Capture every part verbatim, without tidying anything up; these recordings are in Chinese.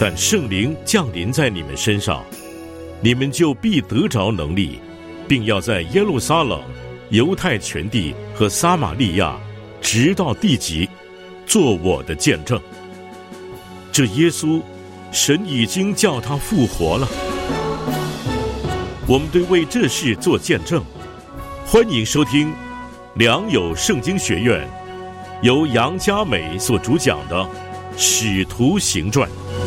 但圣灵降临在你们身上，你们就必得着能力，并要在耶路撒冷、犹太全地和撒玛利亚，直到地极，做我的见证。这耶稣，神已经叫他复活了。我们对为这事做见证。欢迎收听良友圣经学院由杨嘉美所主讲的《使徒行传》。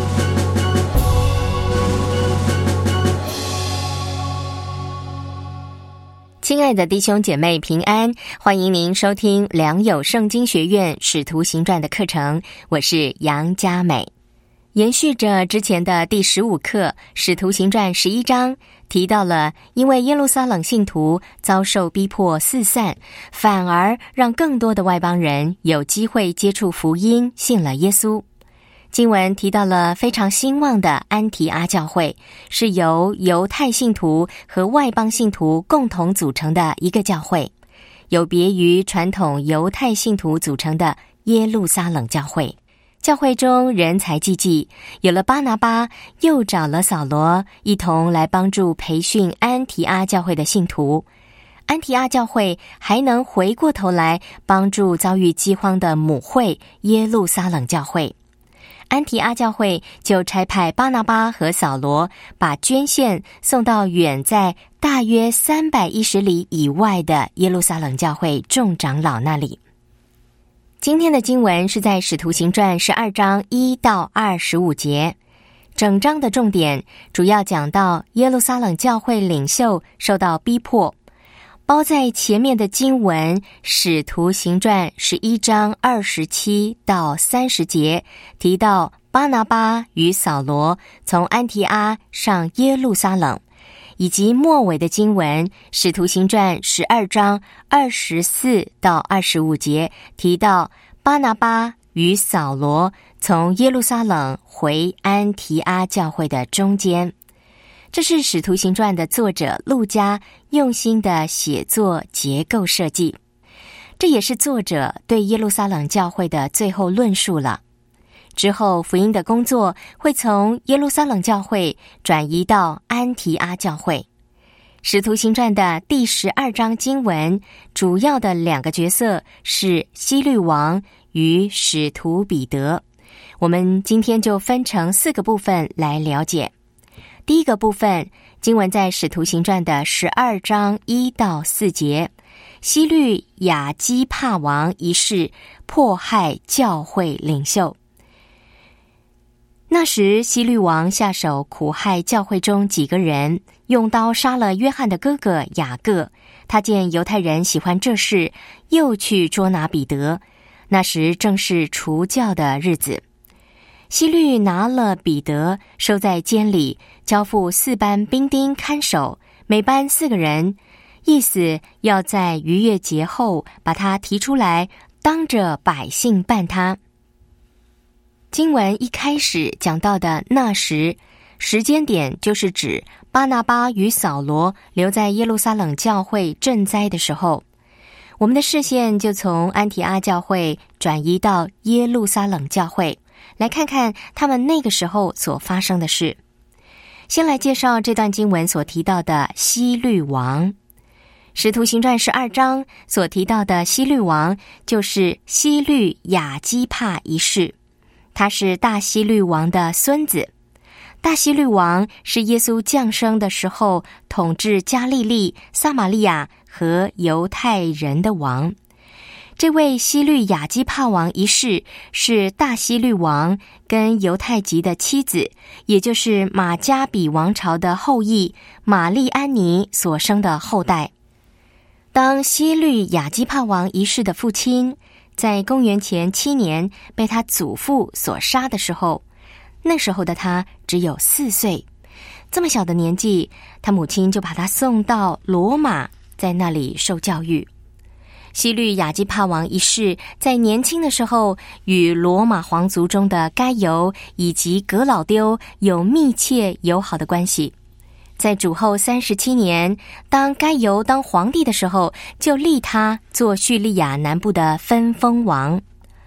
亲爱的弟兄姐妹平安，欢迎您收听良友圣经学院使徒行传的课程，我是杨嘉美。延续着之前的第十五课，使徒行传十一章提到了，因为耶路撒冷信徒遭受逼迫四散，反而让更多的外邦人有机会接触福音，信了耶稣。经文提到了非常兴旺的安提阿教会，是由犹太信徒和外邦信徒共同组成的一个教会，有别于传统犹太信徒组成的耶路撒冷教会。教会中人才济济，有了巴拿巴，又找了扫罗，一同来帮助培训安提阿教会的信徒。安提阿教会还能回过头来帮助遭遇饥荒的母会耶路撒冷教会。安提阿教会就差派巴拿巴和扫罗，把捐献送到远在大约三百一十里以外的耶路撒冷教会众长老那里。今天的经文是在使徒行传十二章一到二十五节，整章的重点主要讲到耶路撒冷教会领袖受到逼迫。包在前面的经文使徒行传十一章二十七到三十节提到巴拿巴与扫罗从安提阿上耶路撒冷，以及末尾的经文使徒行传十二章二十四到二十五节提到巴拿巴与扫罗从耶路撒冷回安提阿教会的中间。这是使徒行传的作者路加用心的写作结构设计，这也是作者对耶路撒冷教会的最后论述了。之后福音的工作会从耶路撒冷教会转移到安提阿教会。使徒行传的第十二章经文主要的两个角色是希律王与使徒彼得，我们今天就分成四个部分来了解。第一个部分，经文在使徒行传的十二章一到四节，希律亚基帕王一事迫害教会领袖。那时希律王下手苦害教会中几个人，用刀杀了约翰的哥哥雅各。他见犹太人喜欢这事，又去捉拿彼得。那时正是除酵的日子。希律拿了彼得，收在监里，交付四班兵丁看守，每班四个人，意思要在逾越节后把他提出来，当着百姓办他。经文一开始讲到的那时，时间点就是指巴拿巴与扫罗留在耶路撒冷教会赈灾的时候。我们的视线就从安提阿教会转移到耶路撒冷教会，来看看他们那个时候所发生的事。先来介绍这段经文所提到的希律王。使徒行传十二章所提到的希律王就是希律亚基帕一世，他是大希律王的孙子。大希律王是耶稣降生的时候统治加利利、撒玛利亚和犹太人的王。这位希律亚基帕王一世是大希律王跟犹太籍的妻子，也就是马加比王朝的后裔玛丽安妮所生的后代。当希律亚基帕王一世的父亲在公元前七年被他祖父所杀的时候，那时候的他只有四岁。这么小的年纪，他母亲就把他送到罗马，在那里受教育。希律亚基帕王一世在年轻的时候与罗马皇族中的该犹以及革老丢有密切友好的关系。在主后三十七年，当该犹当皇帝的时候，就立他做叙利亚南部的分封王。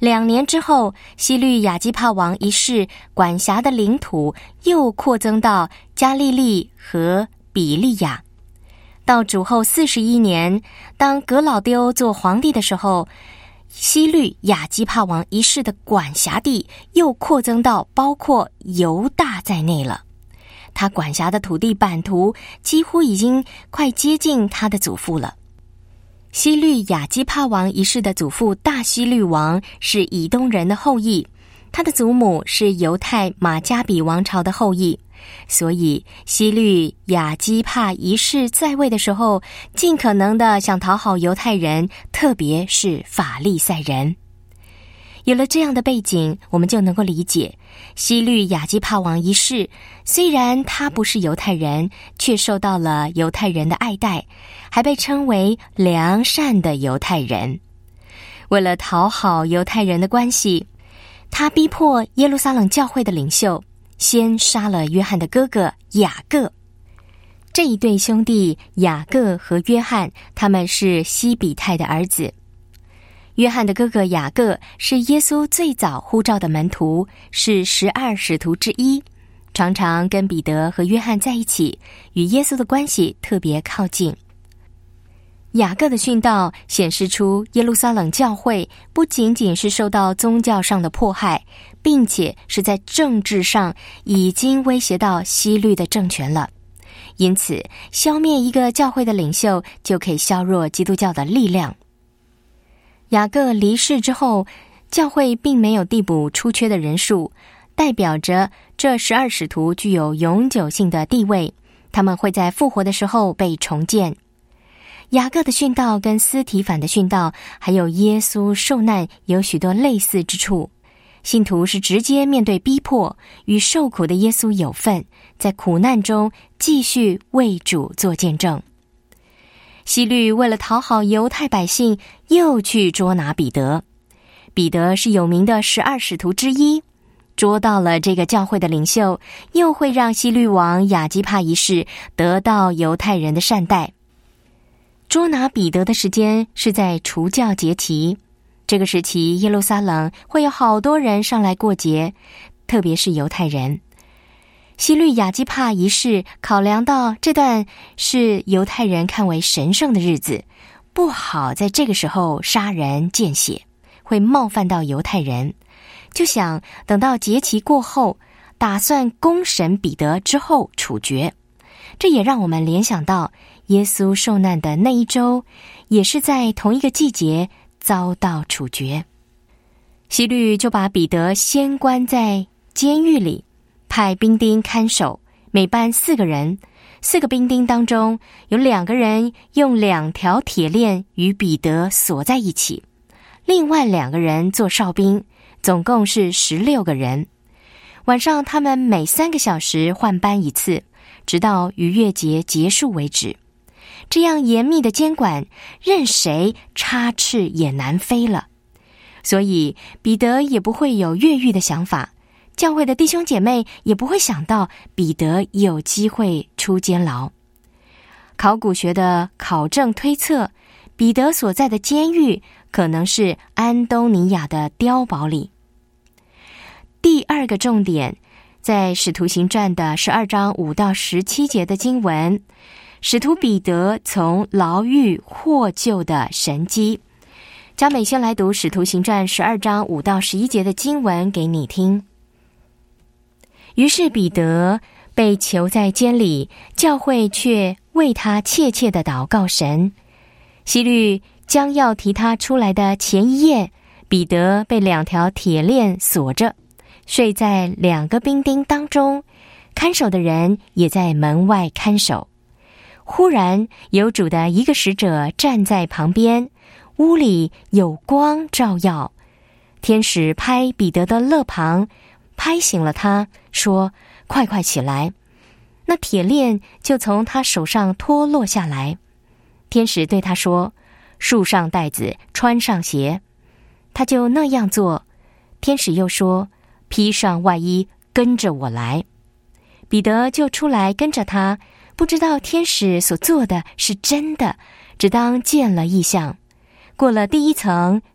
两年之后，西律亚基帕王一世管辖的领土又扩增到加利利和比利亚。到主后四十一年，当格老丢做皇帝的时候，西律亚基帕王一世的管辖地又扩增到包括犹大在内了。他管辖的土地版图几乎已经快接近他的祖父了。西律亚基帕王一世的祖父大希律王是以东人的后裔，他的祖母是犹太马加比王朝的后裔，所以西律亚基帕一世在位的时候，尽可能的想讨好犹太人，特别是法利赛人。有了这样的背景，我们就能够理解，西律亚基帕王一世虽然他不是犹太人，却受到了犹太人的爱戴，还被称为良善的犹太人。为了讨好犹太人的关系，他逼迫耶路撒冷教会的领袖先杀了约翰的哥哥雅各。这一对兄弟雅各和约翰，他们是西比泰的儿子。约翰的哥哥雅各是耶稣最早呼召的门徒，是十二使徒之一，常常跟彼得和约翰在一起，与耶稣的关系特别靠近。雅各的殉道显示出耶路撒冷教会不仅仅是受到宗教上的迫害，并且是在政治上已经威胁到西律的政权了。因此，消灭一个教会的领袖就可以削弱基督教的力量。雅各离世之后，教会并没有递补出缺的人数，代表着这十二使徒具有永久性的地位，他们会在复活的时候被重建。雅各的殉道跟司提反的殉道，还有耶稣受难有许多类似之处。信徒是直接面对逼迫，与受苦的耶稣有份，在苦难中继续为主做见证。西律为了讨好犹太百姓，又去捉拿彼得。彼得是有名的十二使徒之一，捉到了这个教会的领袖，又会让西律王亚基帕一世得到犹太人的善待。捉拿彼得的时间是在除酵节期，这个时期耶路撒冷会有好多人上来过节，特别是犹太人。西律亚基帕一世考量到这段是犹太人看为神圣的日子，不好在这个时候杀人见血，会冒犯到犹太人，就想等到节期过后，打算公审彼得之后处决。这也让我们联想到耶稣受难的那一周，也是在同一个季节遭到处决。西律就把彼得先关在监狱里，派兵丁看守，每班四个人，四个兵丁当中有两个人用两条铁链与彼得锁在一起，另外两个人做哨兵，总共是十六个人。晚上他们每三个小时换班一次，直到逾越节结束为止。这样严密的监管，任谁插翅也难飞了。所以彼得也不会有越狱的想法，教会的弟兄姐妹也不会想到彼得有机会出监牢。考古学的考证推测，彼得所在的监狱可能是安东尼亚的碉堡里。第二个重点，在使徒行传的十二章五到十七节的经文，使徒彼得从牢狱获救的神迹。嘉美先来读使徒行传十二章五到十一节的经文给你听。于是彼得被囚在监里，教会却为他切切地祷告神。希律将要提他出来的前一夜，彼得被两条铁链锁着，睡在两个兵丁当中，看守的人也在门外看守。忽然有主的一个使者站在旁边，屋里有光照耀。天使拍彼得的肋旁，拍醒了他，说：快快起来。那铁链就从他手上脱落下来。天使对他说：束上带子，穿上鞋。他就那样做。天使又说：披上外衣，跟着我来。彼得就出来跟着他，不知道天使所做的是真的，只当见了异象。过了第一层，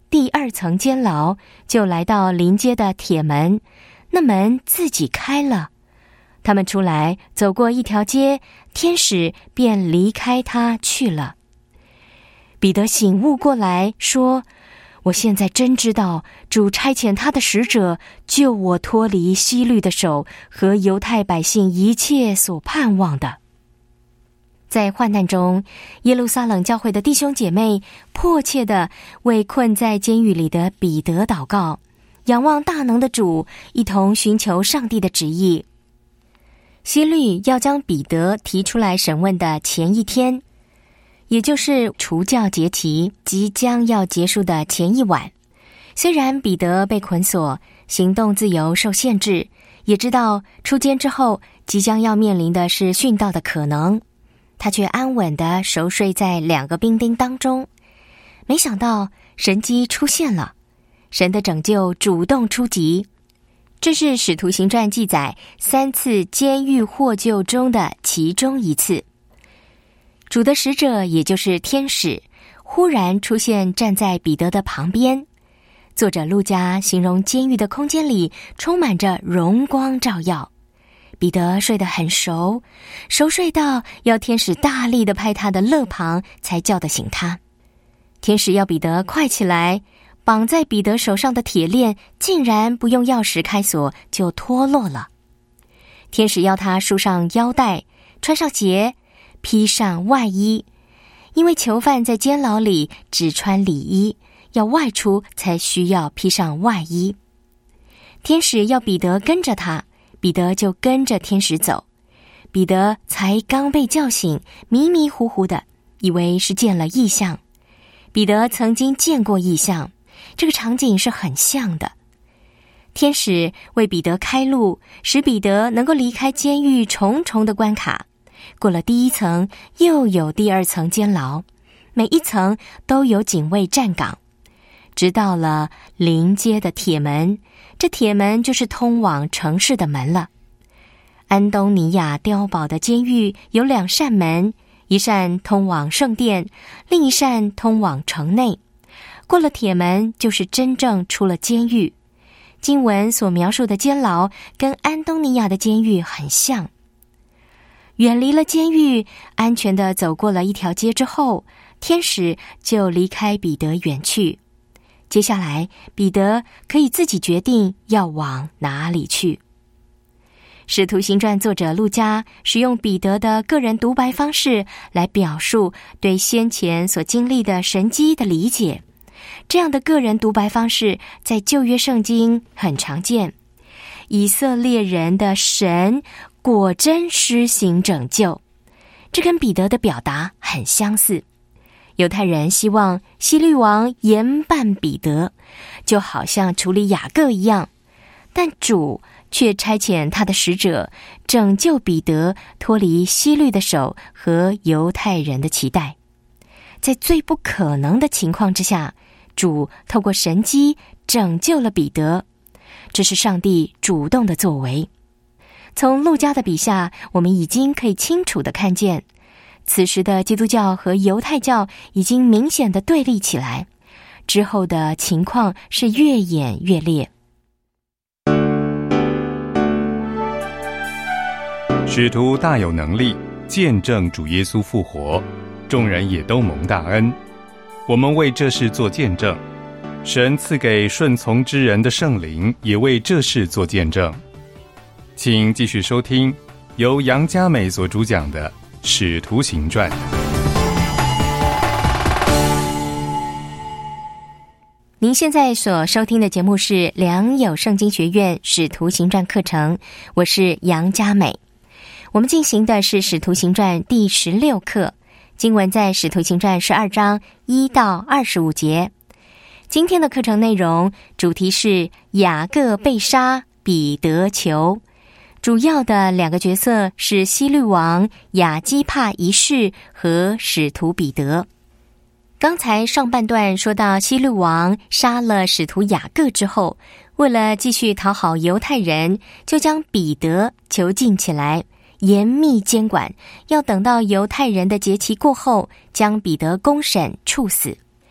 第二层监牢，就来到临街的铁门，那门自己开了。他们出来，走过一条街，天使便离开他去了。彼得醒悟过来，说：我现在真知道主差遣他的使者救我脱离希律的手和犹太百姓一切所盼望的。在患难中，耶路撒冷教会的弟兄姐妹迫切地为困在监狱里的彼得祷告，仰望大能的主，一同寻求上帝的旨意。希律要将彼得提出来审问的前一天，也就是除酵节期即将要结束的前一晚，虽然彼得被捆锁，行动自由受限制，也知道出监之后即将要面临的是殉道的可能，他却安稳地熟睡在两个兵丁当中。没想到神迹出现了，神的拯救主动出击。这是使徒行传记载三次监狱获救中的其中一次。主的使者，也就是天使，忽然出现站在彼得的旁边。作者路加形容监狱的空间里充满着荣光照耀。彼得睡得很熟，熟睡到要天使大力地拍他的肋旁才叫得醒他。天使要彼得快起来，绑在彼得手上的铁链竟然不用钥匙开锁就脱落了。天使要他束上腰带，穿上鞋，披上外衣，因为囚犯在监牢里只穿里衣，要外出才需要披上外衣。天使要彼得跟着他，彼得就跟着天使走。彼得才刚被叫醒，迷迷糊糊的，以为是见了异象。彼得曾经见过异象，这个场景是很像的。天使为彼得开路，使彼得能够离开监狱重重的关卡。过了第一层，又有第二层监牢，每一层都有警卫站岗。直到了临街的铁门，这铁门就是通往城市的门了。安东尼亚碉堡的监狱有两扇门，一扇通往圣殿，另一扇通往城内。过了铁门，就是真正出了监狱。经文所描述的监牢跟安东尼亚的监狱很像。远离了监狱，安全地走过了一条街之后，天使就离开彼得远去。接下来，彼得可以自己决定要往哪里去。使徒行传作者路加使用彼得的个人独白方式来表述对先前所经历的神迹的理解。这样的个人独白方式在旧约圣经很常见。以色列人的神果真施行拯救，这跟彼得的表达很相似。犹太人希望希律王严办彼得，就好像处理雅各一样，但主却差遣他的使者拯救彼得脱离希律的手和犹太人的期待。在最不可能的情况之下，主透过神迹拯救了彼得，这是上帝主动的作为。从路加的笔下，我们已经可以清楚地看见，此时的基督教和犹太教已经明显地对立起来，之后的情况是越演越烈。 使徒大有能力，见证主耶稣复活，众人也都蒙大恩。我们为这事做见证，神赐给顺从之人的圣灵也为这事做见证。请继续收听由杨嘉美所主讲的《使徒行传》。 您现在所收听的节目是良友圣经学院使徒行传课程，我是杨嘉美。我们进行的是使徒行传第十六课，经文在使徒行传十二章一到二十五节。今天的课程内容主题是雅各被杀，彼得求。主要的两个角色是希律王亚基帕一世和使徒彼得。刚才上半段说到希律王杀了使徒雅各之后，为了继续讨好犹太人，就将彼得囚禁起来，严密监管，要等到犹太人的节期过后，将彼得公审处死。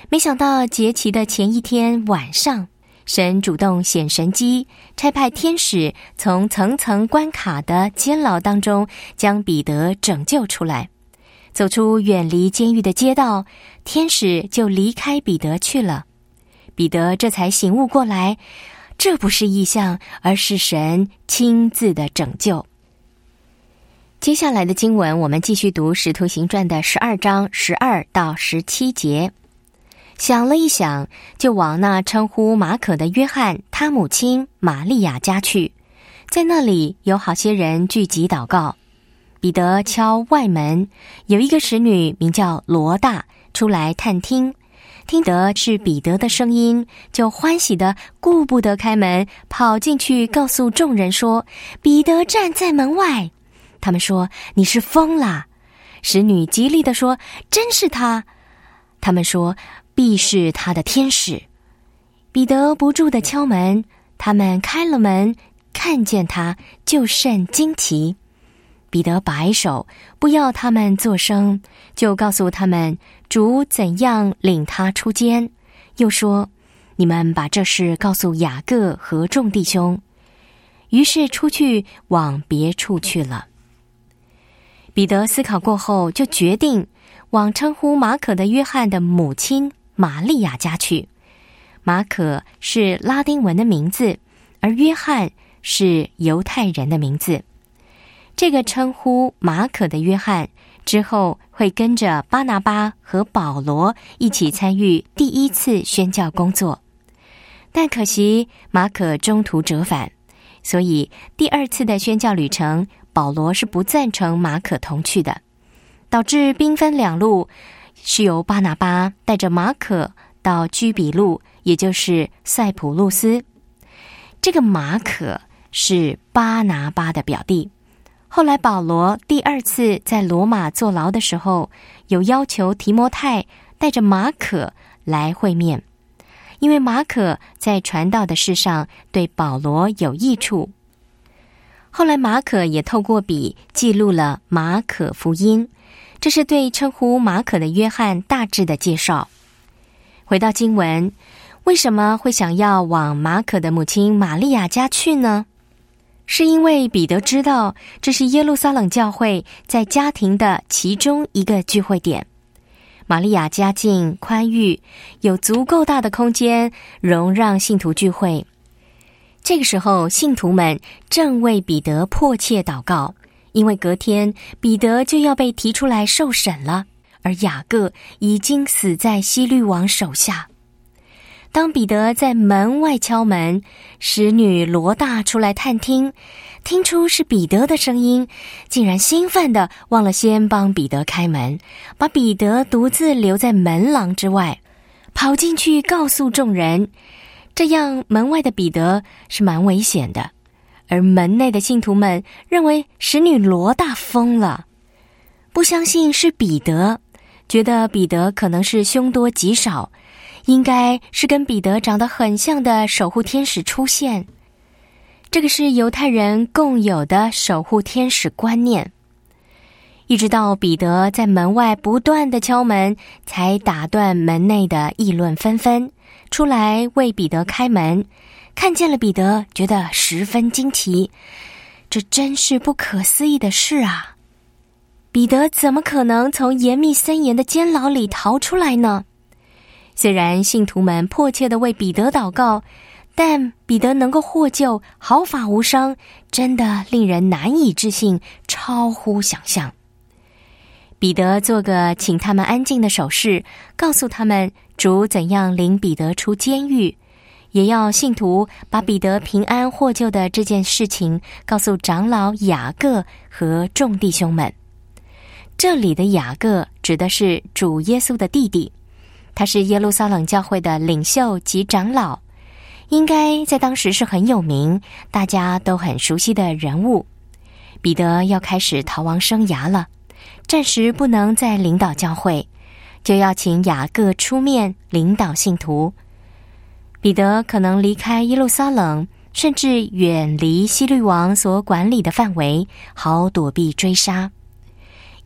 没想到节期的前一天晚上，神主动显神机，差派天使从层层关卡的监牢当中将彼得拯救出来。走出远离监狱的街道，天使就离开彼得去了。彼得这才醒悟过来，这不是异象，而是神亲自的拯救。接下来的经文，我们继续读《使徒行传》的十二章十二到十七节。想了一想，就往那称呼马可的约翰他母亲玛利亚家去，在那里有好些人聚集祷告。彼得敲外门，有一个使女名叫罗大出来探听，听得是彼得的声音，就欢喜的顾不得开门，跑进去告诉众人说，彼得站在门外。他们说，你是疯了。使女极力地说，真是他。他们说，必是他的天使。彼得不住地敲门，他们开了门，看见他，就甚惊奇。彼得摆手，不要他们作声，就告诉他们主怎样领他出监，又说，你们把这事告诉雅各和众弟兄。于是出去往别处去了。彼得思考过后，就决定往称呼马可的约翰的母亲玛利亚家去。马可是拉丁文的名字，而约翰是犹太人的名字。这个称呼马可的约翰之后会跟着巴拿巴和保罗一起参与第一次宣教工作，但可惜马可中途折返，所以第二次的宣教旅程，保罗是不赞成马可同去的，导致兵分两路，是由巴拿巴带着马可到居比路，也就是塞浦路斯。这个马可是巴拿巴的表弟。后来保罗第二次在罗马坐牢的时候，有要求提摩太带着马可来会面，因为马可在传道的事上对保罗有益处。后来马可也透过笔记录了马可福音，这是对称呼马可的约翰大致的介绍。回到经文，为什么会想要往马可的母亲玛利亚家去呢？是因为彼得知道这是耶路撒冷教会在家庭的其中一个聚会点。玛利亚家境宽裕，有足够大的空间容让信徒聚会。这个时候，信徒们正为彼得迫切祷告，因为隔天彼得就要被提出来受审了，而雅各已经死在希律王手下。当彼得在门外敲门，使女罗大出来探听，听出是彼得的声音，竟然兴奋地忘了先帮彼得开门，把彼得独自留在门廊之外，跑进去告诉众人。这样门外的彼得是蛮危险的，而门内的信徒们认为使女罗大疯了，不相信是彼得，觉得彼得可能是凶多吉少，应该是跟彼得长得很像的守护天使出现。这个是犹太人共有的守护天使观念。一直到彼得在门外不断地敲门，才打断门内的议论纷纷，出来为彼得开门。看见了彼得，觉得十分惊奇，这真是不可思议的事啊！彼得怎么可能从严密森严的监牢里逃出来呢？虽然信徒们迫切地为彼得祷告，但彼得能够获救，毫发无伤，真的令人难以置信，超乎想象。彼得做个请他们安静的手势，告诉他们主怎样领彼得出监狱，也要信徒把彼得平安获救的这件事情告诉长老雅各和众弟兄们。这里的雅各指的是主耶稣的弟弟，他是耶路撒冷教会的领袖及长老，应该在当时是很有名，大家都很熟悉的人物。彼得要开始逃亡生涯了，暂时不能再领导教会，就要请雅各出面领导信徒。彼得可能离开耶路撒冷，甚至远离希律王所管理的范围，好躲避追杀。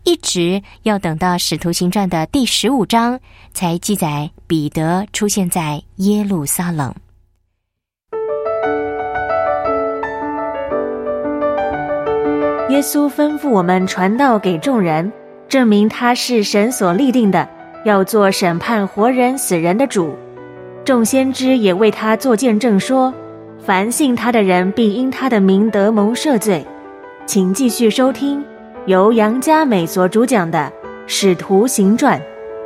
一直要等到《使徒行传》的第十五章才记载彼得出现在耶路撒冷。 耶稣吩咐我们传道给众人，证明他是神所立定的，要做审判活人死人的主。众先知也为他作见证说，凡信他的人必因他的名得蒙赦罪。请继续收听由杨嘉美所主讲的《使徒行传》。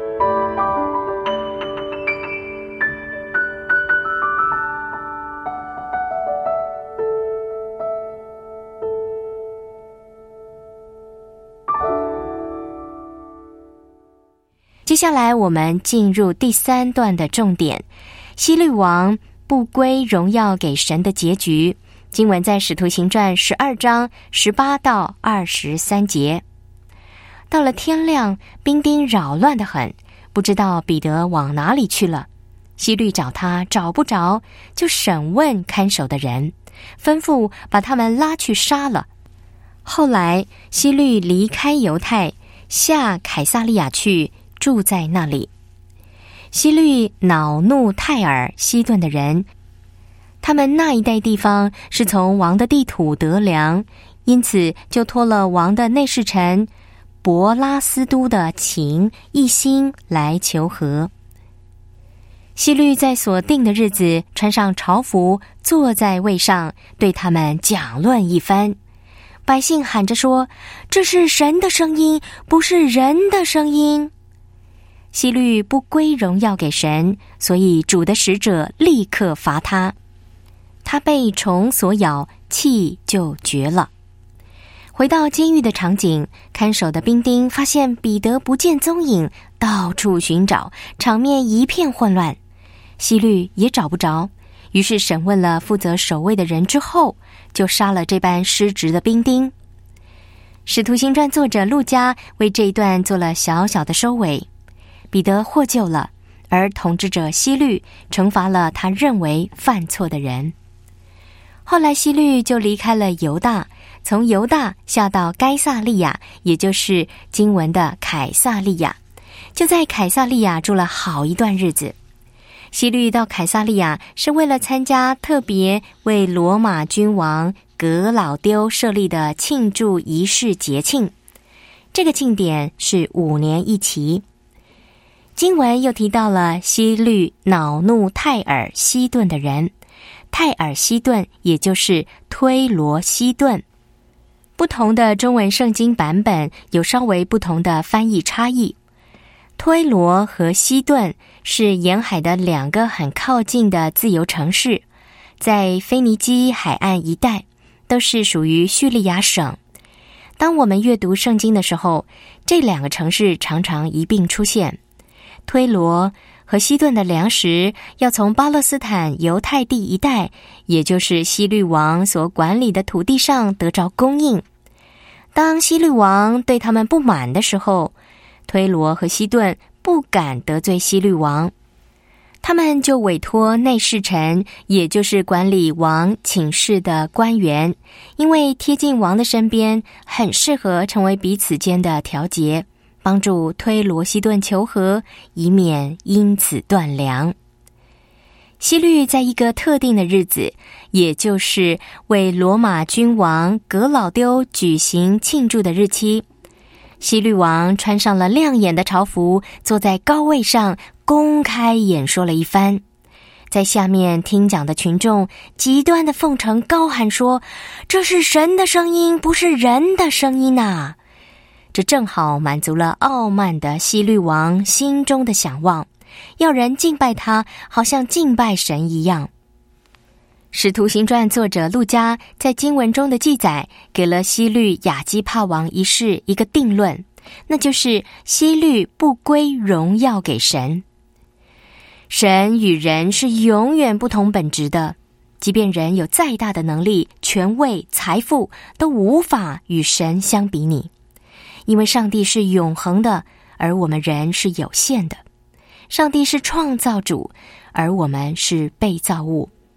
接下来我们进入第三段的重点，希律王不归荣耀给神的结局。经文在使徒行传十二章十八到二十三节。到了天亮，兵丁扰乱得很，不知道彼得往哪里去了。希律找他找不着，就审问看守的人，吩咐把他们拉去杀了。后来希律离开犹太，下凯撒利亚去，住在那里。希律恼怒泰尔、西顿的人，他们那一带地方是从王的地土得粮，因此就托了王的内侍臣伯拉斯都的情，一心来求和。希律在所定的日子穿上朝服，坐在位上，对他们讲论一番。百姓喊着说，这是神的声音，不是人的声音。希律不归荣耀给神，所以主的使者立刻罚他。他被虫所咬，气就绝了。回到监狱的场景，看守的兵丁发现彼得不见踪影，到处寻找，场面一片混乱。希律也找不着，于是审问了负责守卫的人之后，就杀了这般失职的兵丁。使徒行传作者路加为这一段做了小小的收尾。彼得获救了，而统治者希律惩罚了他认为犯错的人。后来希律就离开了犹大，从犹大下到该撒利亚，也就是经文的凯撒利亚，就在凯撒利亚住了好一段日子。希律到凯撒利亚是为了参加特别为罗马君王格老丢设立的庆祝仪式节庆，这个庆典是五年一期。经文又提到了希律恼怒泰尔、西顿的人，泰尔西顿也就是推罗西顿。不同的中文圣经版本有稍微不同的翻译差异。推罗和西顿是沿海的两个很靠近的自由城市，在腓尼基海岸一带，都是属于叙利亚省。当我们阅读圣经的时候，这两个城市常常一并出现。推罗和西顿的粮食要从巴勒斯坦犹太地一带，也就是希律王所管理的土地上得着供应。当希律王对他们不满的时候，推罗和西顿不敢得罪希律王，他们就委托内侍臣，也就是管理王寝室的官员，因为贴近王的身边，很适合成为彼此间的调节，帮助推罗西顿求和，以免因此断粮。希律在一个特定的日子，也就是为罗马君王格老丢举行庆祝的日期，希律王穿上了亮眼的朝服，坐在高位上，公开演说了一番。在下面听讲的群众极端的奉承高喊说，这是神的声音，不是人的声音啊！这正好满足了傲慢的希律王心中的想望，要人敬拜他，好像敬拜神一样。使徒行传作者路加在经文中的记载，给了希律亚基帕王一事一个定论，那就是希律不归荣耀给神。神与人是永远不同本质的，即便人有再大的能力、权位、财富，都无法与神相比拟。因为上帝是永恒的，而我们人是有限的。上帝是创造主，而我们是被造物。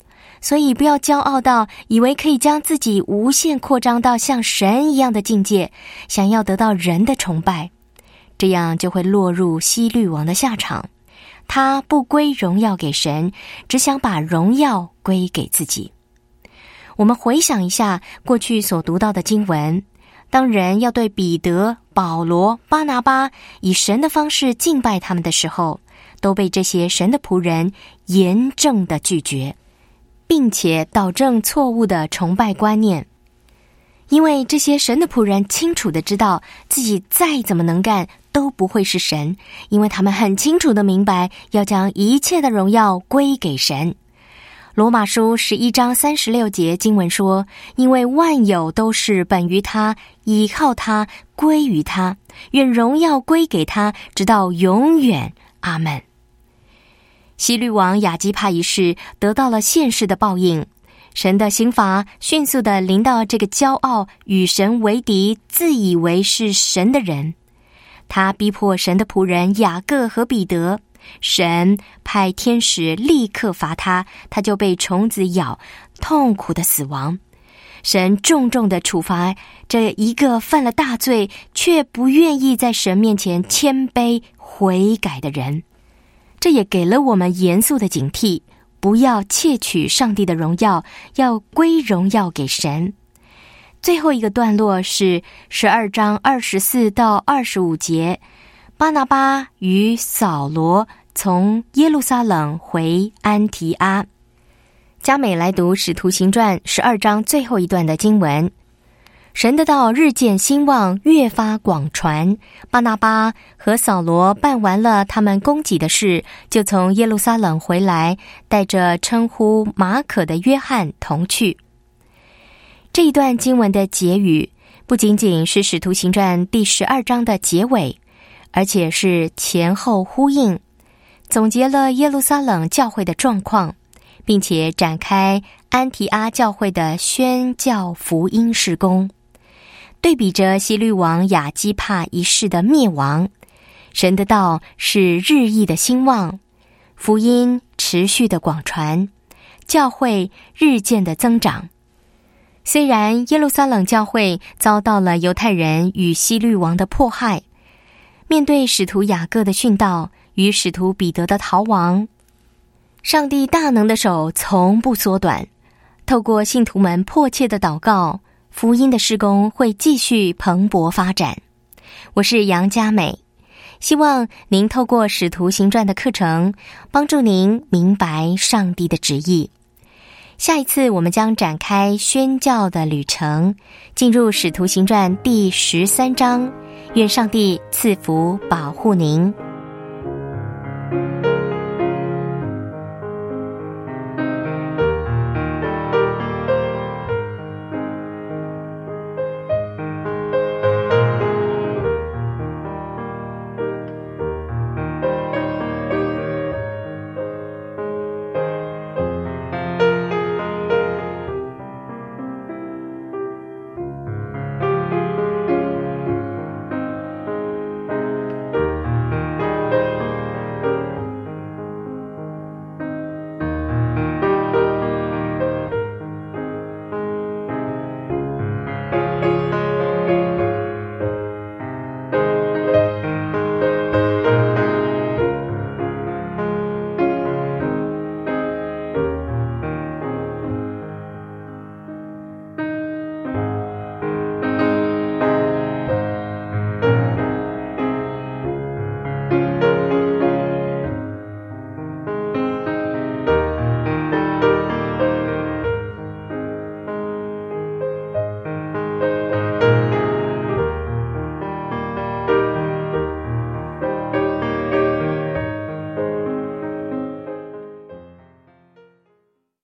所以不要骄傲到以为可以将自己无限扩张到像神一样的境界，想要得到人的崇拜，这样就会落入希律王的下场。他不归荣耀给神，只想把荣耀归给自己。我们回想一下过去所读到的经文，当人要对彼得、保罗、巴拿巴以神的方式敬拜他们的时候，都被这些神的仆人严正地拒绝，并且导正错误的崇拜观念。因为这些神的仆人清楚地知道自己再怎么能干都不会是神，因为他们很清楚地明白要将一切的荣耀归给神。罗马书十一章三十六节经文说，因为万有都是本于他，倚靠他，归于他，愿荣耀归给他，直到永远。阿们。希律王亚基帕一世得到了现世的报应，神的刑罚迅速地临到这个骄傲、与神为敌、自以为是神的人。他逼迫神的仆人雅各和彼得，神派天使立刻罚他，他就被虫子咬，痛苦的死亡。神重重的处罚这一个犯了大罪却不愿意在神面前谦卑悔改的人。这也给了我们严肃的警惕，不要窃取上帝的荣耀，要归荣耀给神。最后一个段落是十二章二十四到二十五节，巴拿巴与扫罗从耶路撒冷回安提阿。嘉美来读使徒行传十二章最后一段的经文。神的道日渐兴旺，越发广传。巴拿巴和扫罗办完了他们供给的事，就从耶路撒冷回来，带着称呼马可的约翰同去。这一段经文的结语不仅仅是使徒行传第十二章的结尾，而且是前后呼应，总结了耶路撒冷教会的状况，并且展开安提阿教会的宣教福音事工。对比着希律王亚基帕一世的灭亡，神的道是日益的兴旺，福音持续的广传，教会日渐的增长。虽然耶路撒冷教会遭到了犹太人与希律王的迫害，面对使徒雅各的殉道与使徒彼得的逃亡，上帝大能的手从不缩短，透过信徒们迫切的祷告，福音的事工会继续蓬勃发展。我是杨佳美，希望您透过使徒行传的课程，帮助您明白上帝的旨意。下一次我们将展开宣教的旅程，进入使徒行传第十三章。愿上帝赐福保护您。